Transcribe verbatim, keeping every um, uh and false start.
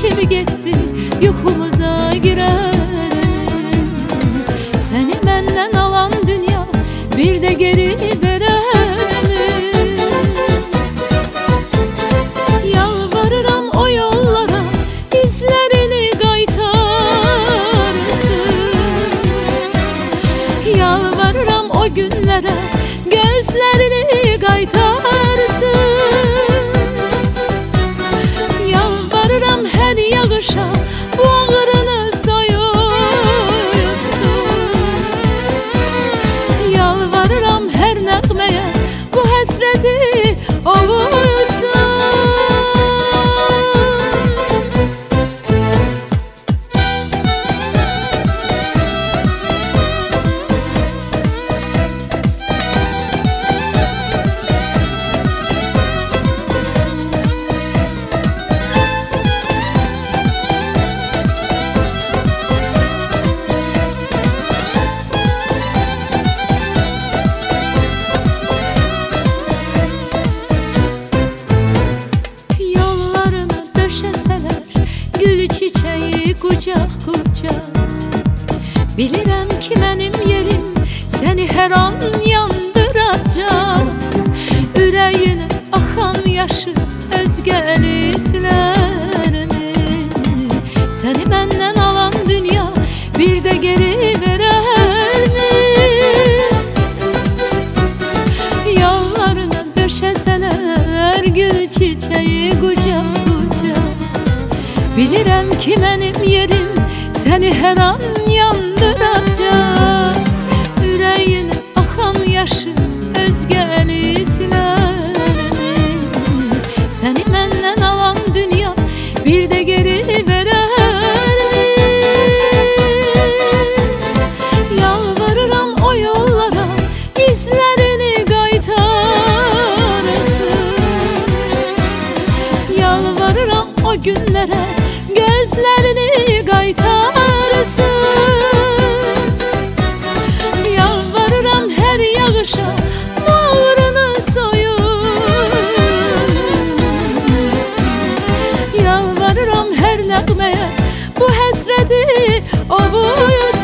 içim getdi yuxumuza girərim. Səni məndən alan dünya bir də geri verərim. Yalvarıram o yollara izlərini qaytarsın. Yalvarıram o günlərə gözlərini qaytarsın. Yalvarıram hər yağışa bu ağrını soyutsun. Yalvarıram hər nəğməyə bu həsrəti ovutsun. Kucak kucak bilirəm ki mənim yerim səni hər an yandıracaq. Ürəyinə axan yaşı özgəli silərini. Səni məndən alan dünya bir də geri verərmi? Yollarına döşəsələr gül çiçeği qucaq qucaq. Bilirəm ki mənim yerim səni hər an yandıracaq. Ürəyinə axan yaşı özgəli silərini. Səni məndən alan dünya bir də geri verərmi? Yalvarıram o yollara izlərini qaytarsın. Yalvarıram o günlərə gözlərini qaytarsın. Yalvarıram hər yağışa bağrını soyutsun. Yalvarıram hər nəğməyə bu həsrəti ovutsun.